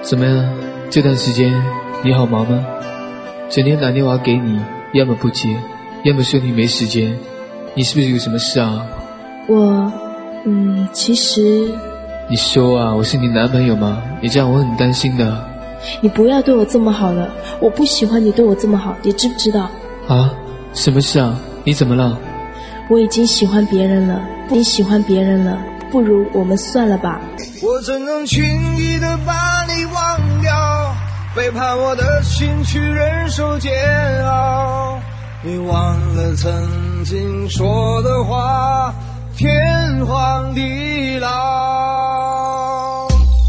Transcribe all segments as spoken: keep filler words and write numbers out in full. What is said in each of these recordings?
怎么样？这段时间你好忙吗？整天打电话给你，要么不接，要么说你没时间。你是不是有什么事啊？ 我，嗯，其实…… 你说啊，我是你男朋友吗？你这样我很担心的。 你不要对我这么好了，我不喜欢你对我这么好，你知不知道？ 啊？什么事啊？你怎么了？ 我已经喜欢别人了，不喜欢别人了，不如我们算了吧。 我怎能轻易地把你忘掉，背叛我的心去忍受煎熬。你忘了曾经说的话，天荒地老。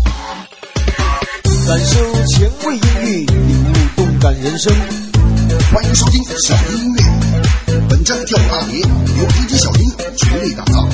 感受前卫音域，领悟动感人生。欢迎收听小音乐，本站跳舞大碟由 D J 小音全力打造。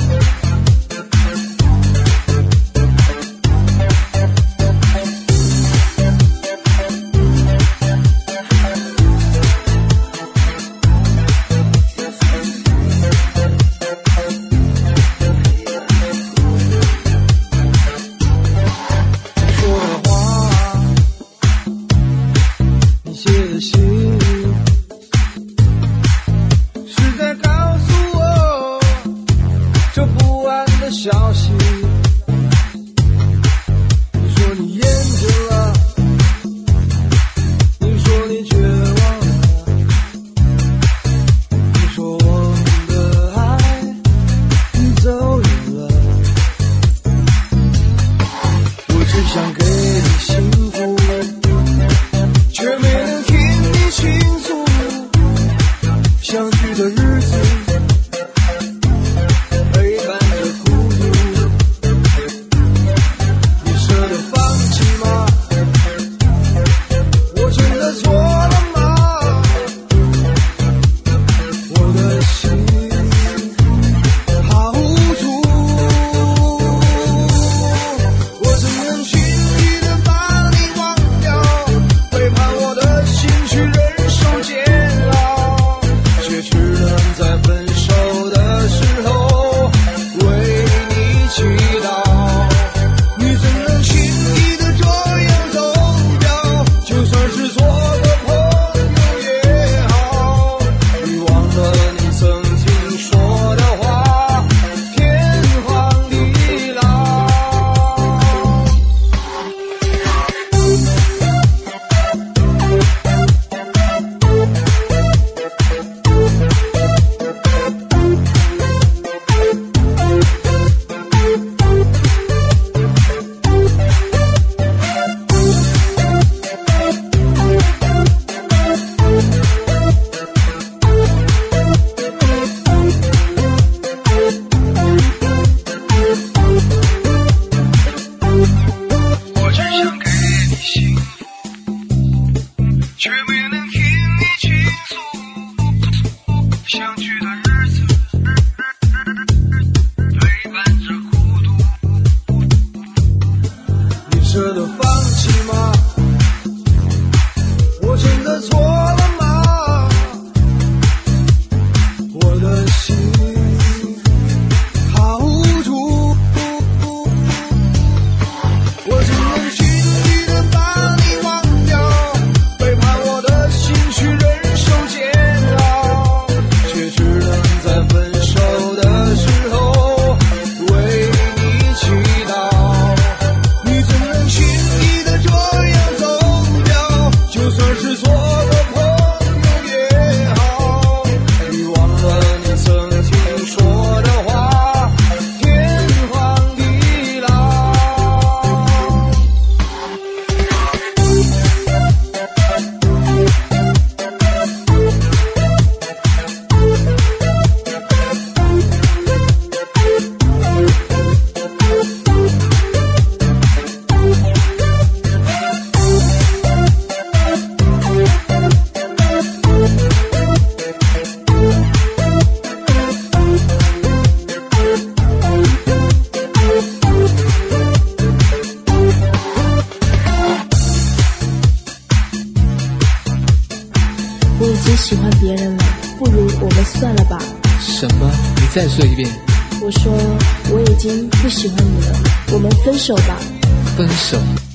喜欢别人了，不如我们算了吧。 什么？你再说一遍。 我说我已经不喜欢你了，我们分手吧。 分手？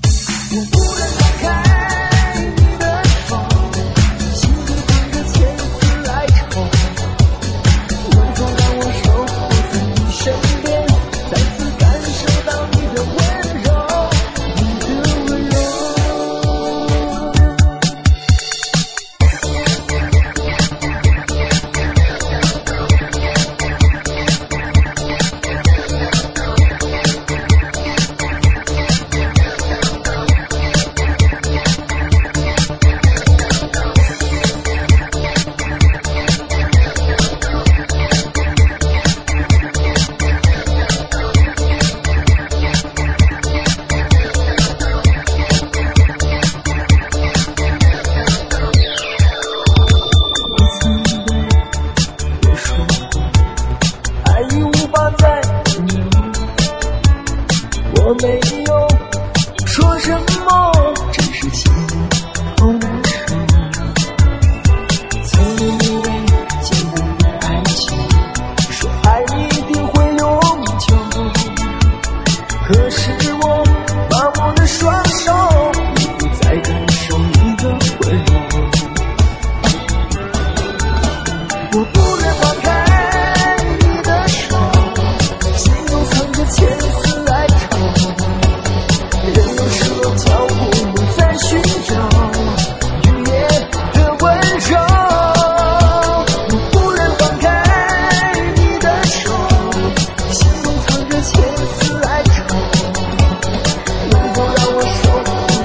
千丝哀愁，能够让我受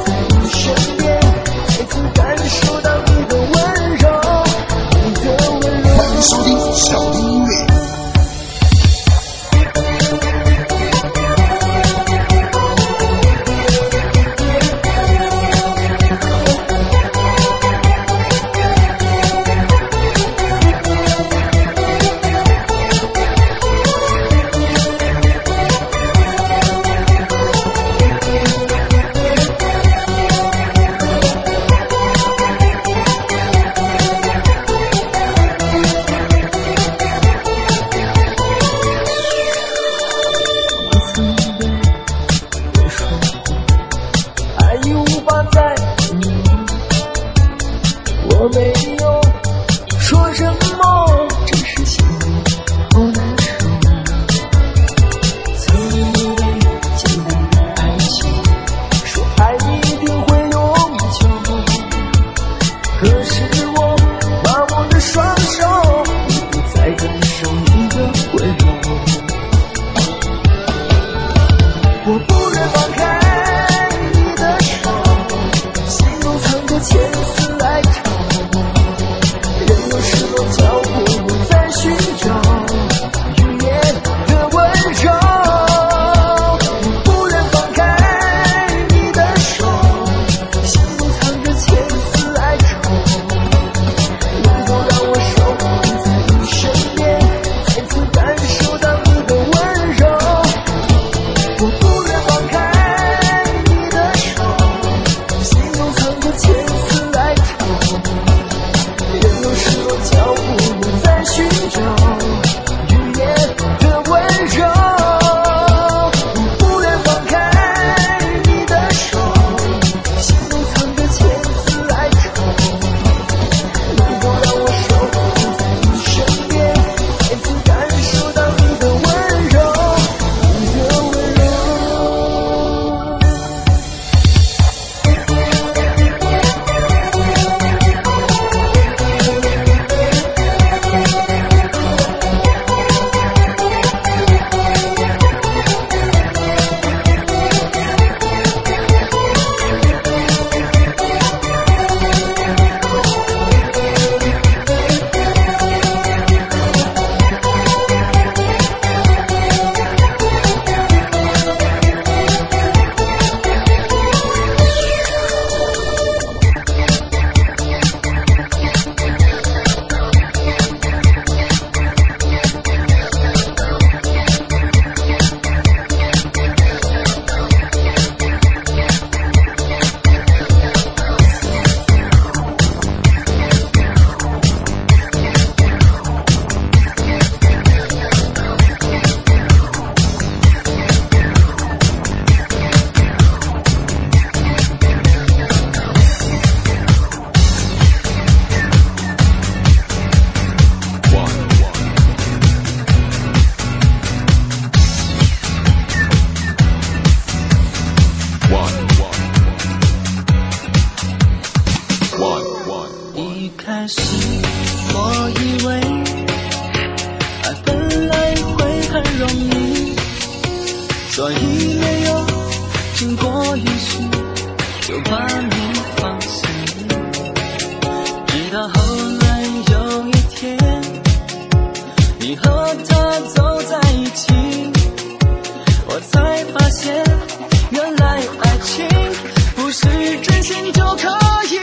真心就可以。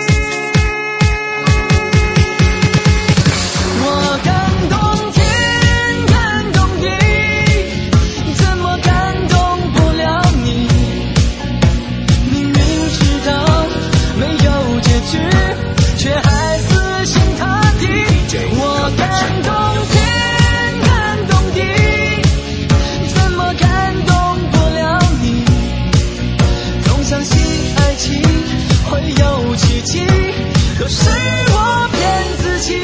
我感动天，感动地，怎么感动不了你？明明知道没有结局，却还死心塌地。我感动天，感动地，怎么感动不了你？总相信爱情会有奇迹，可是我骗自己。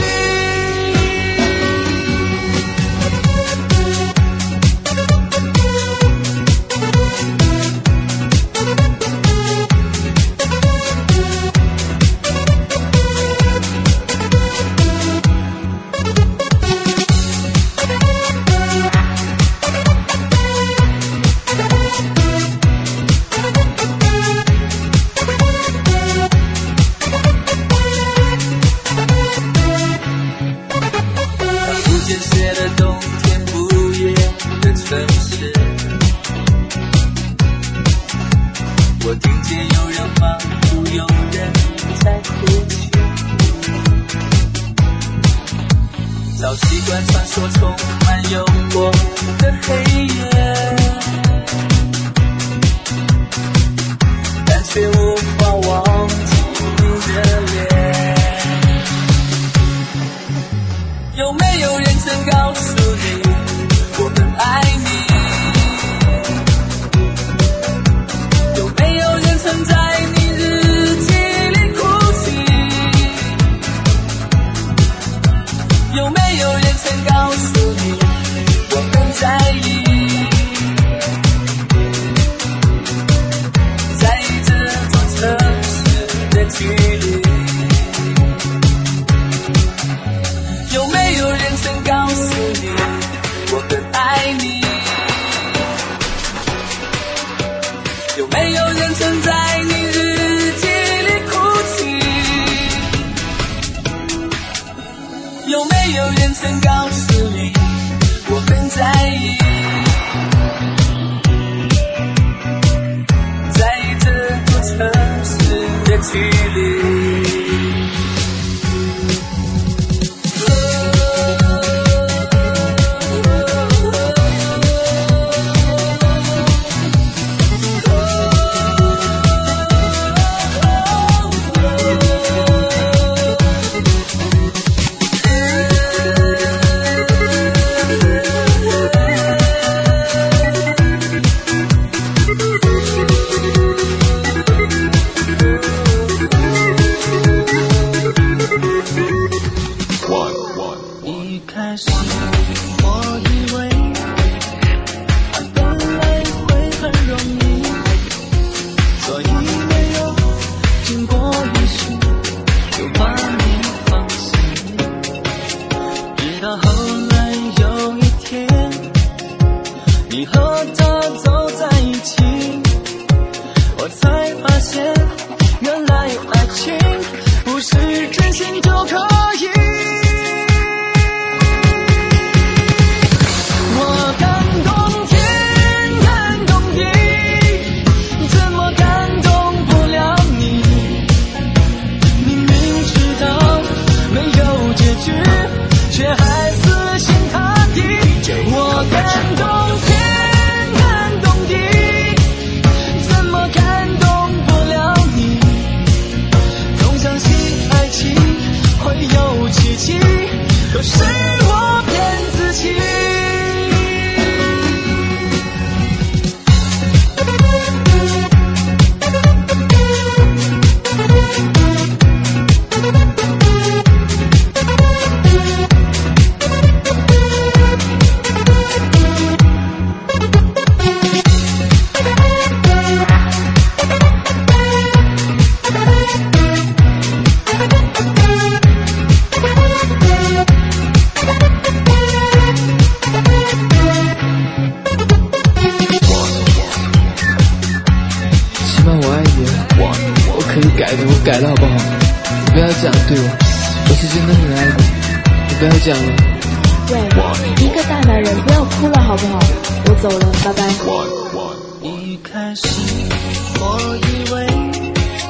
改了好不好？你不要这样对我，我是真的很爱你，你不要这样了。 喂，一个大男人不要哭了好不好？我走了，拜拜。 一开始我以为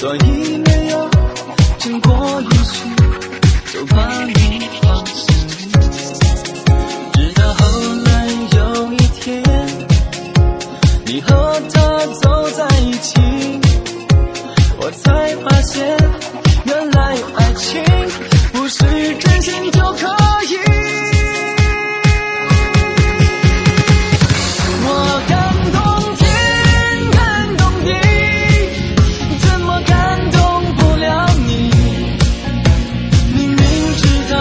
所以没有经过允许就把你放心里。直到后来有一天，你和他走在一起，我才发现原来爱情不是真心就可以。我感动天感动地，怎么感动不了你？明明知道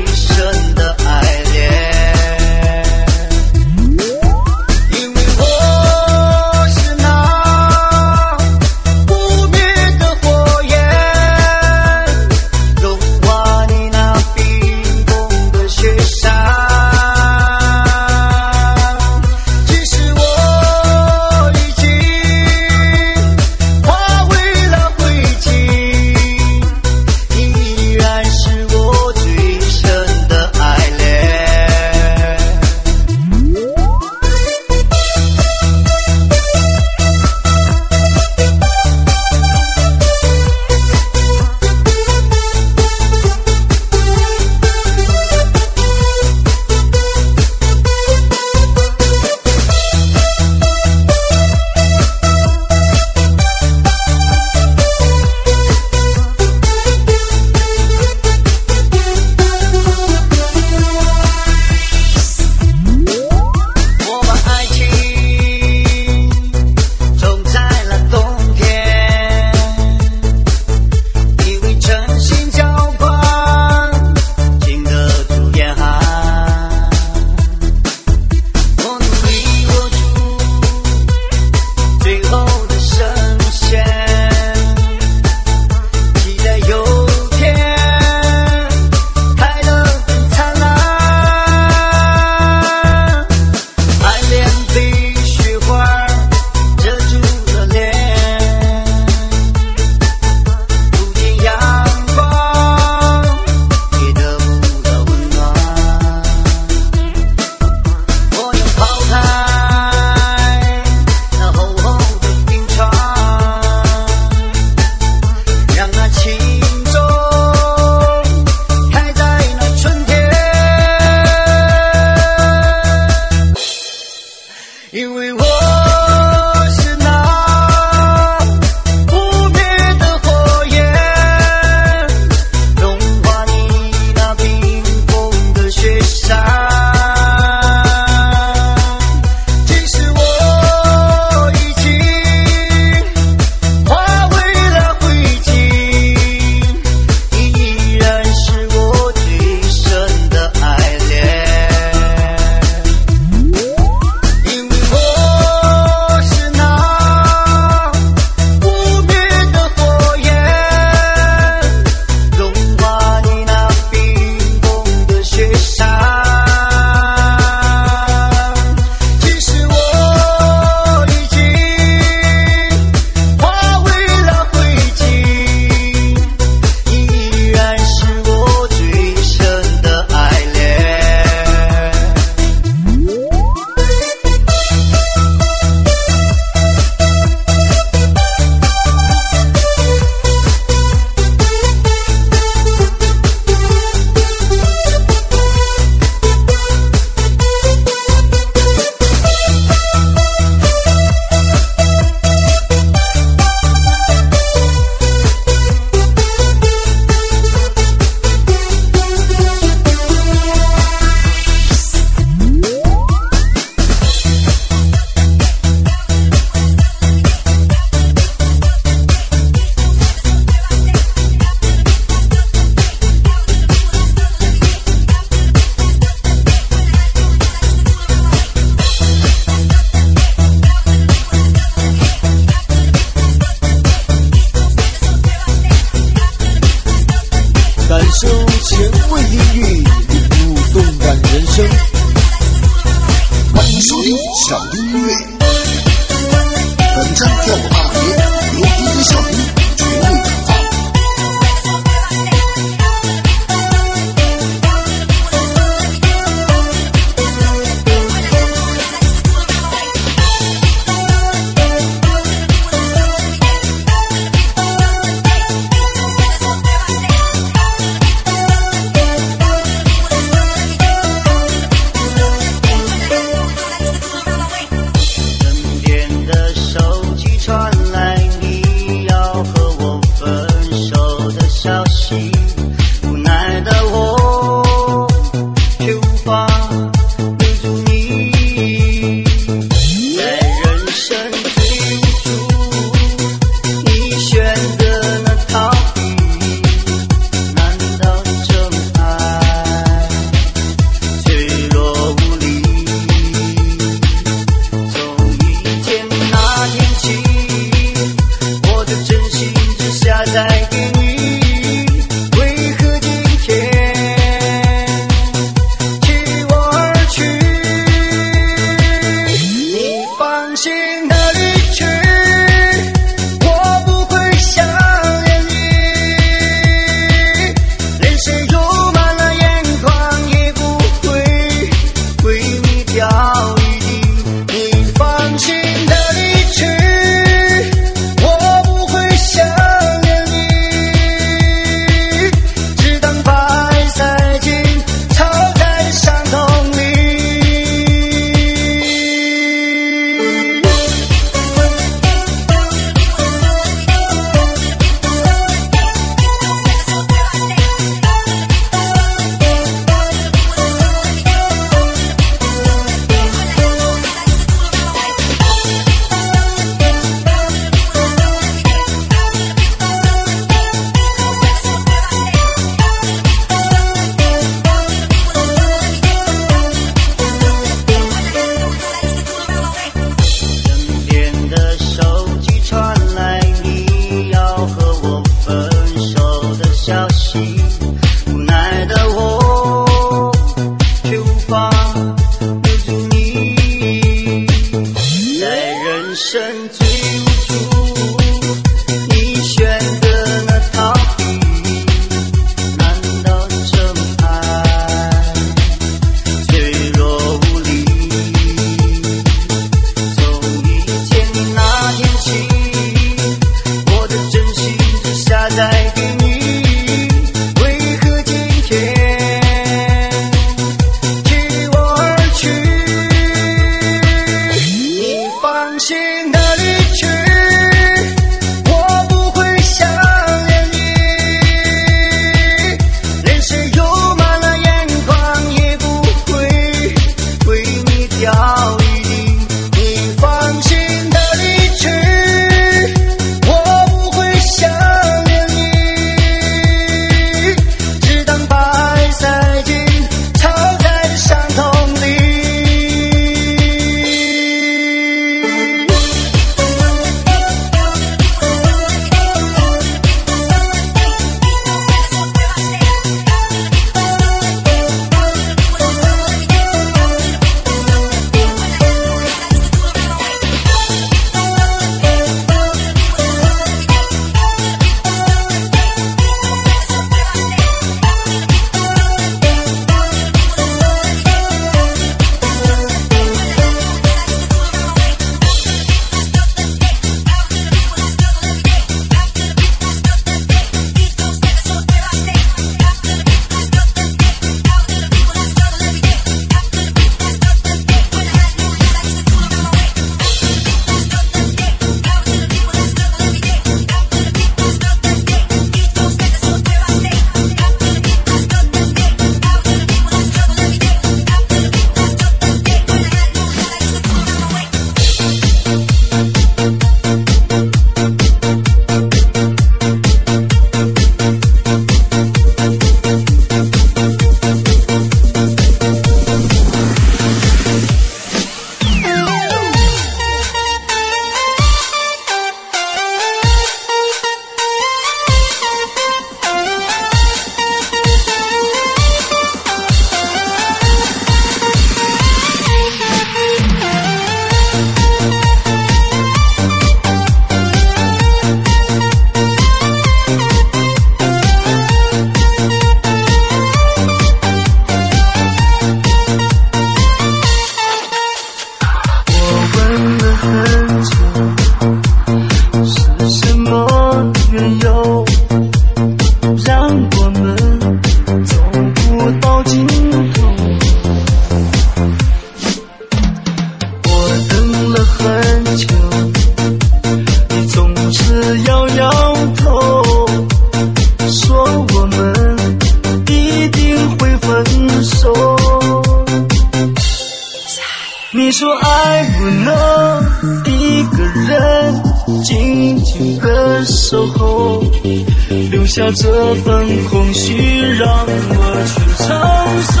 你说爱不能一个人静静的守候，留下这份空虚让我去承受。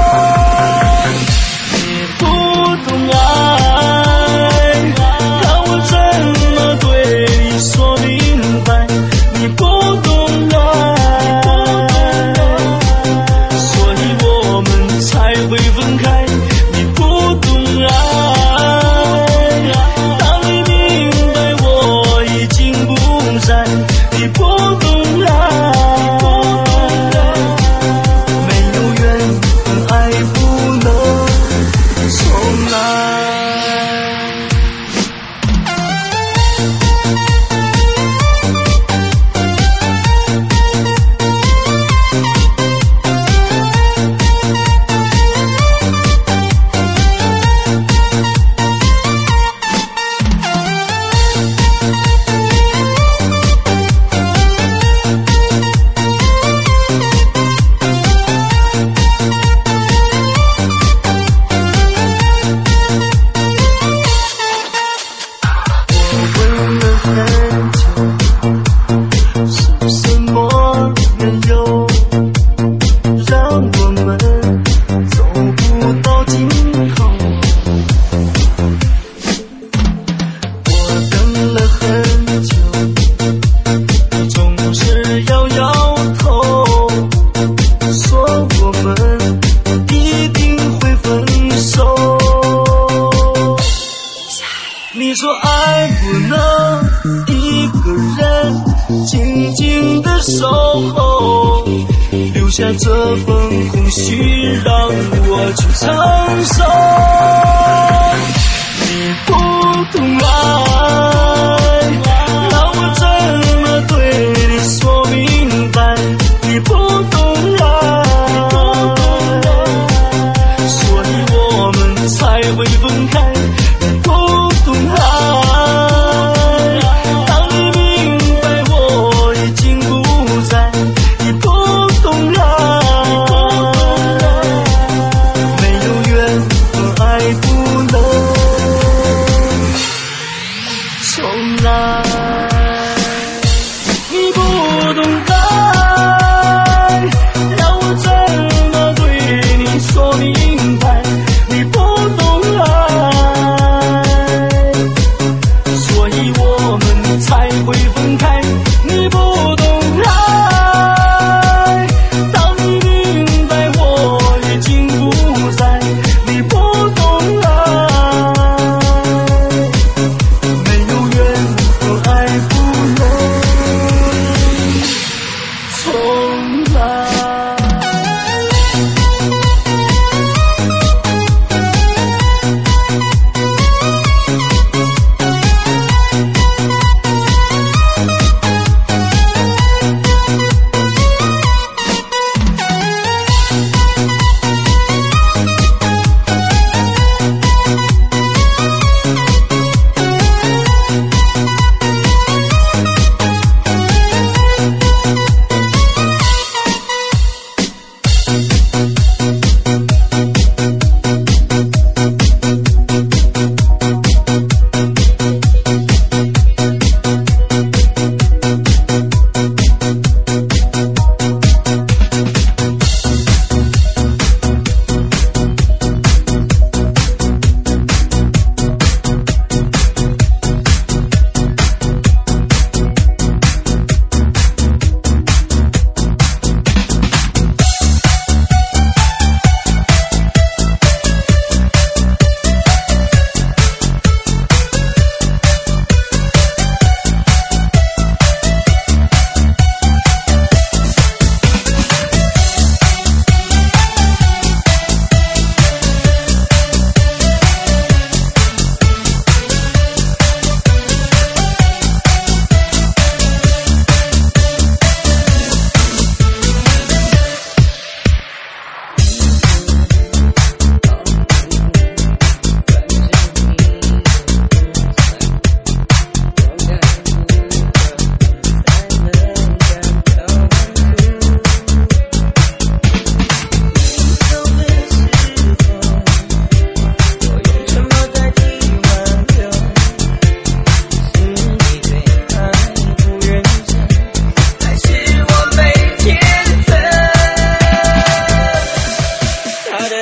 你不懂爱，让我怎么对你说明白？你不懂爱，所以我们才会分开。你不懂爱，当你明白我已经不在。你不懂爱，没有缘分，爱不能重来。你说爱不能一个人静静的守候，留下这份空虚让我去承受。你不懂爱，让我怎么对你说明白？你不懂爱，所以我们才会分开。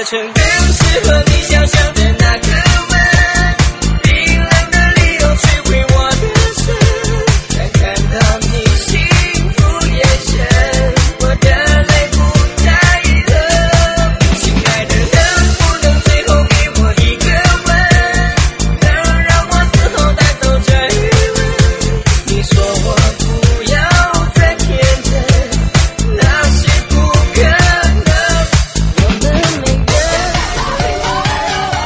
成更适合你想象的那个吻，冰冷的理由摧毁我的神，但看到你幸福眼神，我的泪不再遗憾。亲爱的，能不能最后给我一个吻，能让我死后带走这余温？你说我不要再天真，那是不可能，我们没缘。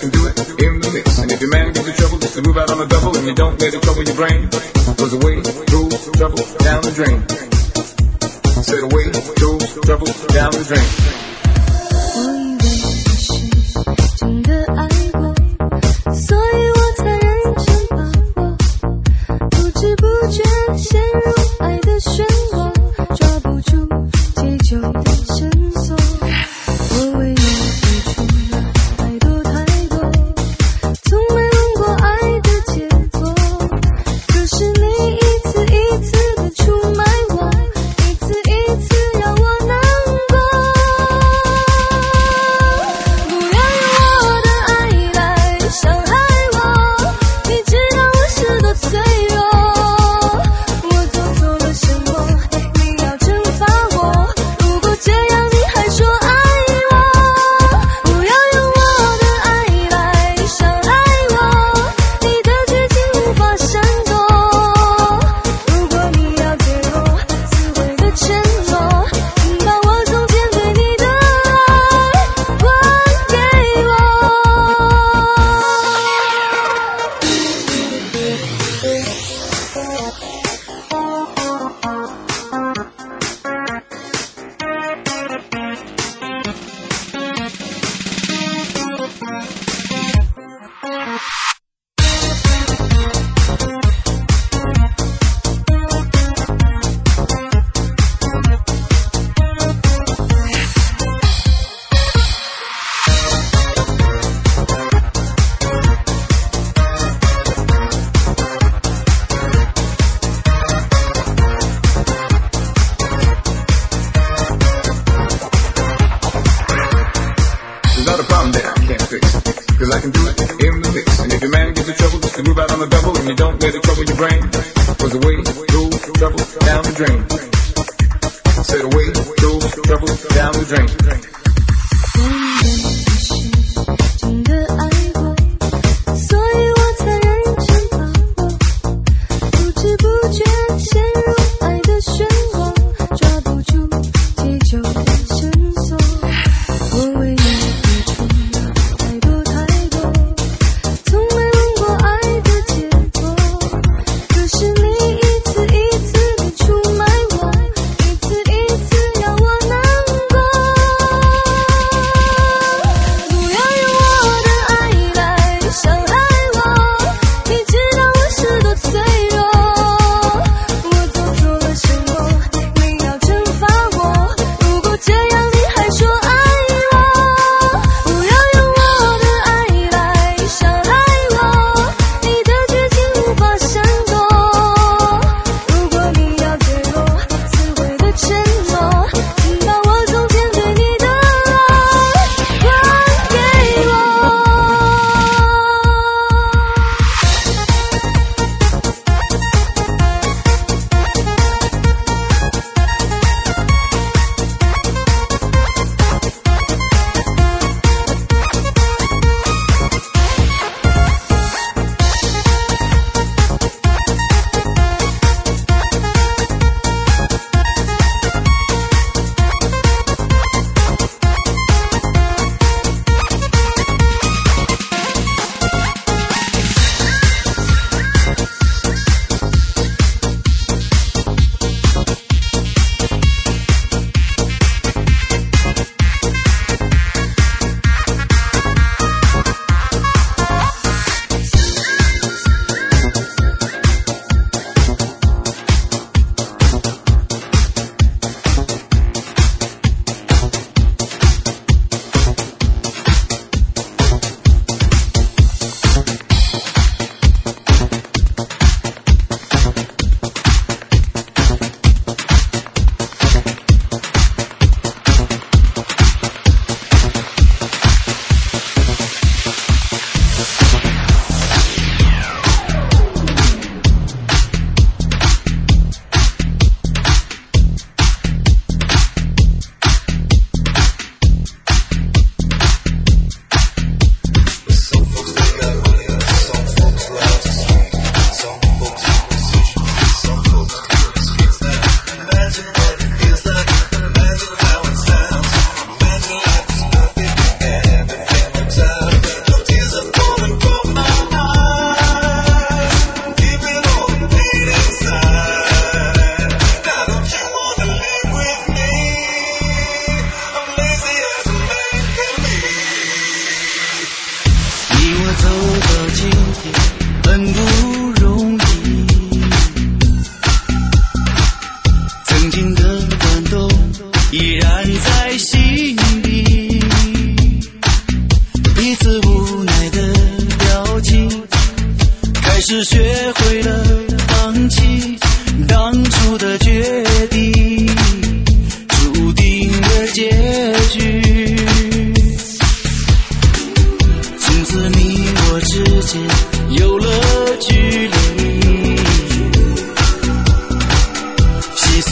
can do it in the mix. And if your man gives you trouble, just to move out on the double, and you don't let it trouble your brain. Goes away, goes trouble down the drain. Said away, goes trouble down the drain. 我以为你是真的爱我，所以我才认真把握，不知不觉陷入爱的漩涡，抓不住解救的绳索。我为你付出了太多太多，从没问过爱的结果，可是你一次一次的出卖我，一次一次让我难过。不要用我的爱来伤害我，你知道我是多脆弱。我做错了什么？你要惩罚我。如果这样你还说爱我，不要用我的爱来伤害我，你的绝情无法闪躲。如果你要给我撕毁的承诺，请把我从前对你的爱还给我。 There's not a problem that I can't fix, cause I can do it in the mix. And if your man gives you trouble, just to move out on the double, and you don't let it trouble your brain. Goes away, goes trouble down the drain. Said away, goes trouble down the drain. 我以为你是真的爱我，所以我才认真把握，不知不觉陷入爱的漩涡，抓不住解救的绳索。我为你付出了太多太多，从没问过爱的结果，可是你一次一次的出卖我，一次一次让我难过。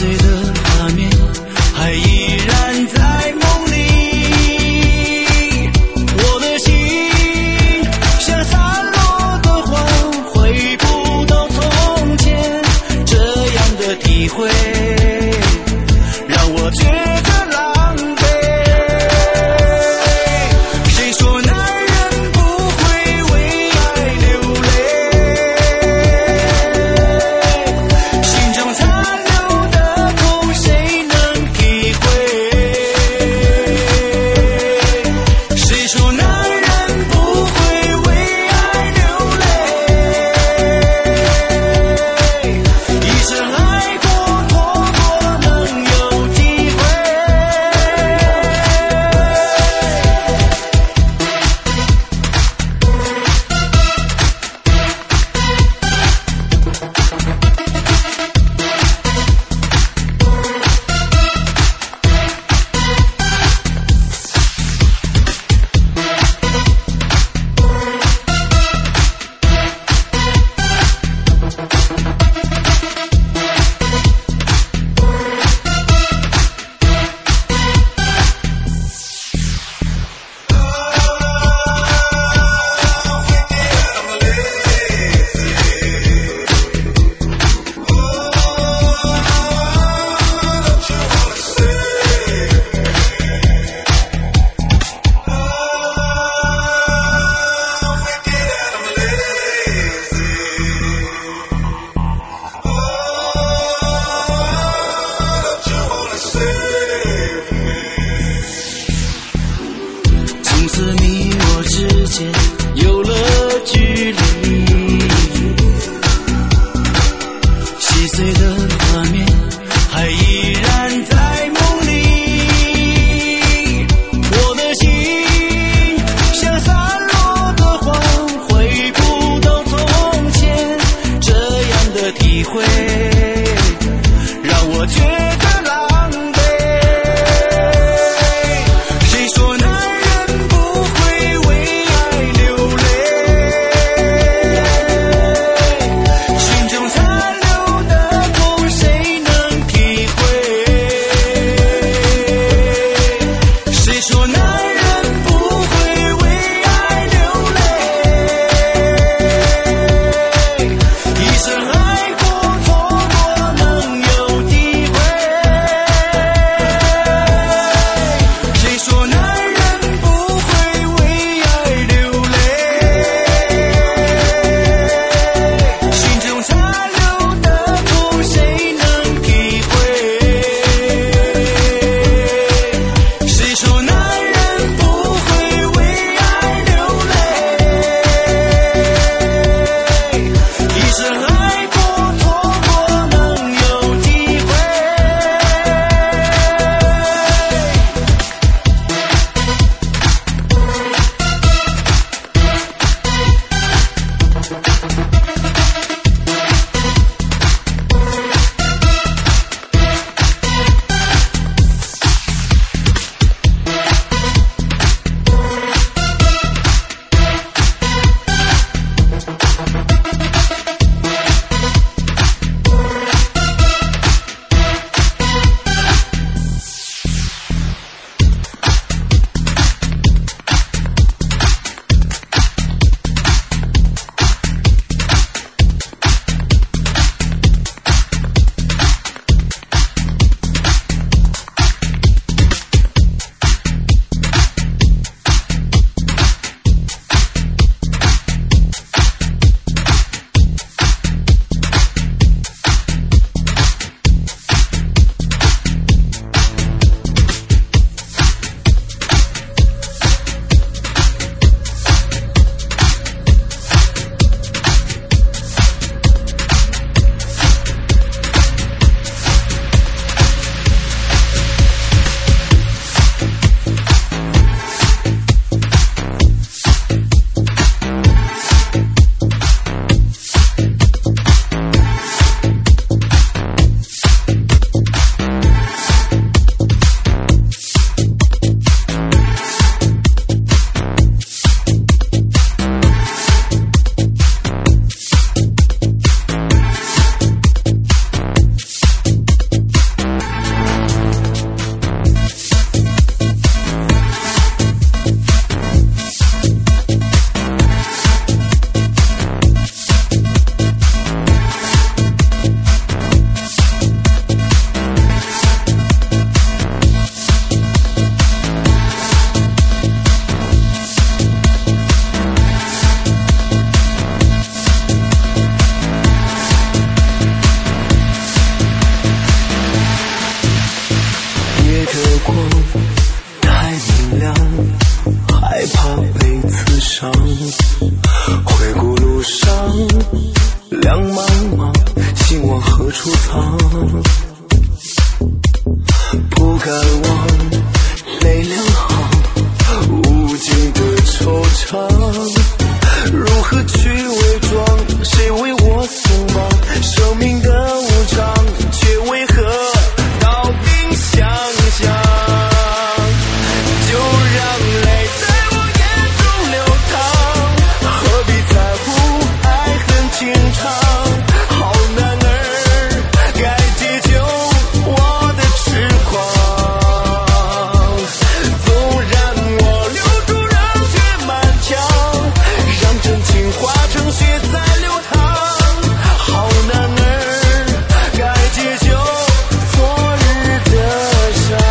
岁的画面还依然在梦里，我的心像散落的花，回不到从前，这样的体会让我觉得狼狈。谁说男人不会为爱流泪，心中残留的痛谁能体会？谁说男人不会为爱流泪？一生爱过错过能有机会。 光太明亮，害怕被刺伤。回顾路上两茫茫，心往何处藏？不敢忘泪两行，无尽的惆怅。如何去伪装？谁为我松绑？生命的无常，却为何刀兵相向？就让泪在我眼中流淌，何必在乎爱恨情长？好男儿该解救我的痴狂。纵然我留住热血满腔，让真情化成血在流淌。好男儿该解救昨日的伤。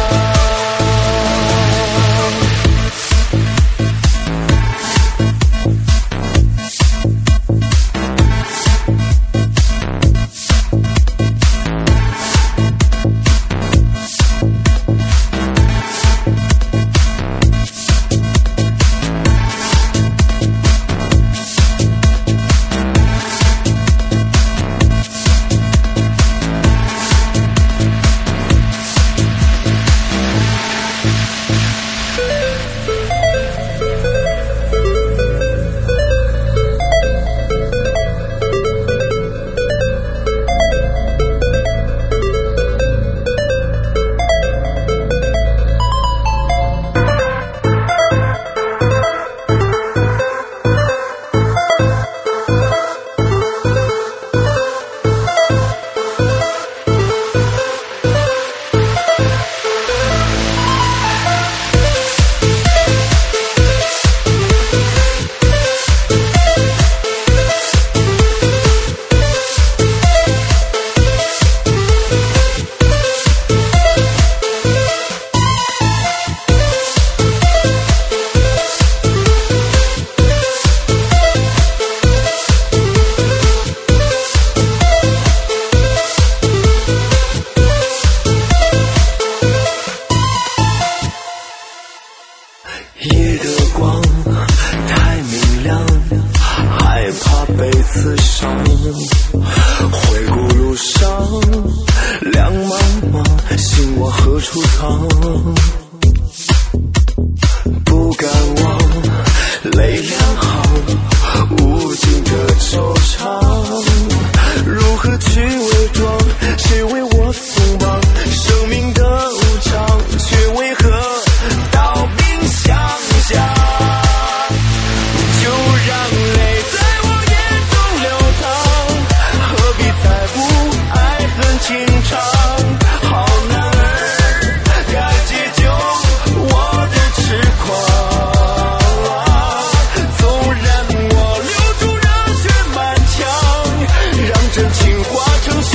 夜的光太明亮，害怕被刺伤。回顾路上两茫茫，心往何处藏？不敢忘泪两行，无尽的惆怅。如何去伪装？谁为我松绑？生命的无常，却为何刀兵相向？就让泪在我眼中流淌，何必在乎爱恨情长？好男儿该解救我的痴狂。纵然我留住热血满腔，让真情化成血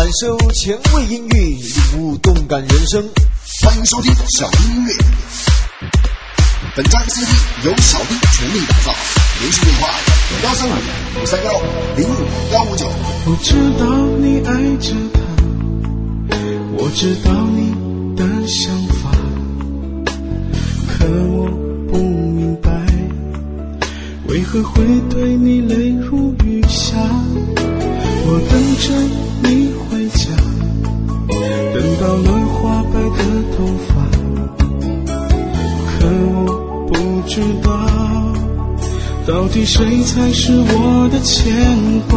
感受前卫音乐，领悟动感人生。欢迎收听小丁音乐。本张 C D 由小丁全力打造，联系电话幺三五五三幺零五幺五九。 我知道你爱着他，我知道你的想法，可我不明白，为何会对你泪如雨下。我等着你回家，等到了花白的头发，可我不知道到底谁才是我的牵挂。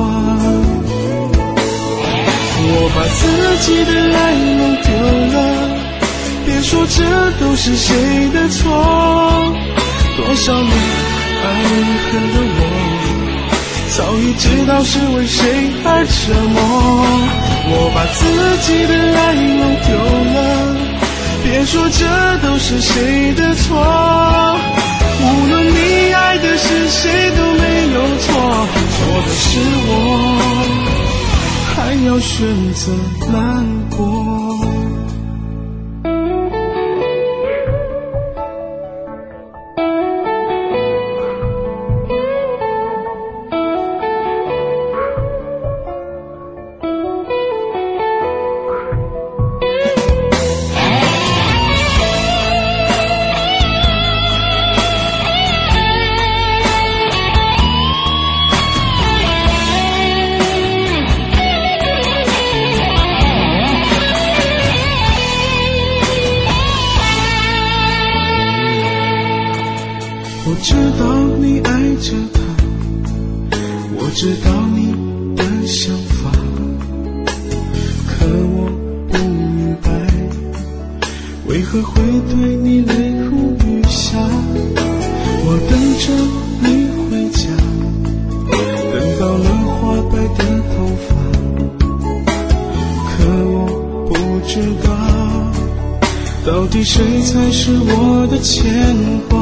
我把自己的爱弄丢了，别说这都是谁的错，多少年爱恨的我早已知道是为谁而折磨。我把自己的爱弄丢了，别说这都是谁的错，无论你爱的是谁都没有错，错的是我还要选择难过。我知道你爱着他，我知道你的想法，可我不明白，为何会对你泪如雨下。我等着你回家，等到了花白的头发，可我不知道到底谁才是我的牵挂。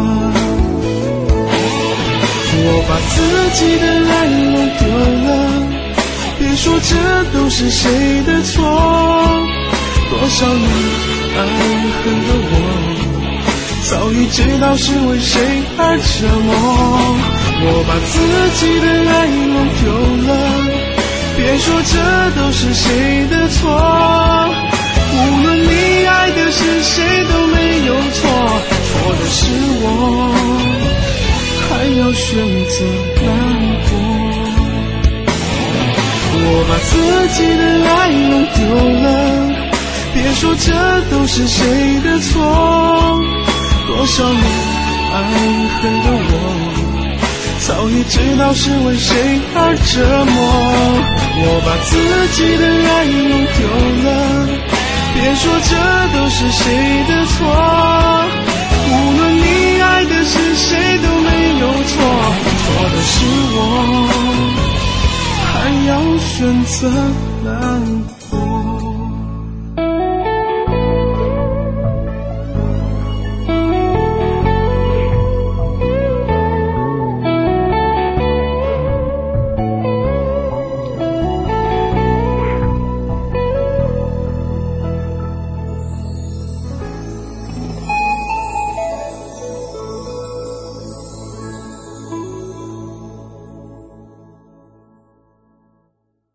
我把自己的爱弄丢了，别说这都是谁的错，多少年爱恨的我早已知道是为谁而折磨。我把自己的爱弄丢了，别说这都是谁的错，无论你爱的是谁都没有错，错的是我还要选择难过。我把自己的爱弄丢了，别说这都是谁的错，多少年爱恨的我早已知道是为谁而折磨。我把自己的爱弄丢了，别说这都是谁的错，无论你爱的是谁都没有错，错的是我还要选择难过。